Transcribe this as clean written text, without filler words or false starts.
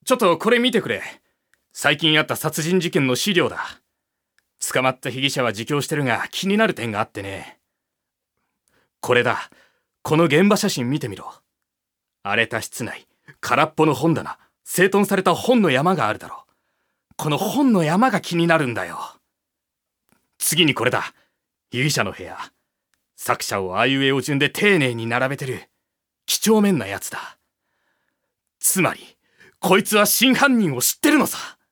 ちょっとこれ見てくれ。最近あった殺人事件の資料だ。捕まった被疑者は自供してるが気になる点があってね。これだ。この現場写真見てみろ。荒れた室内、空っぽの本棚、整頓された本の山があるだろ。この本の山が気になるんだよ。次にこれだ。被疑者の部屋。作者をあいうえお順で丁寧に並べてる。几帳面なやつだ。つまり、こいつは真犯人を知ってるのさ。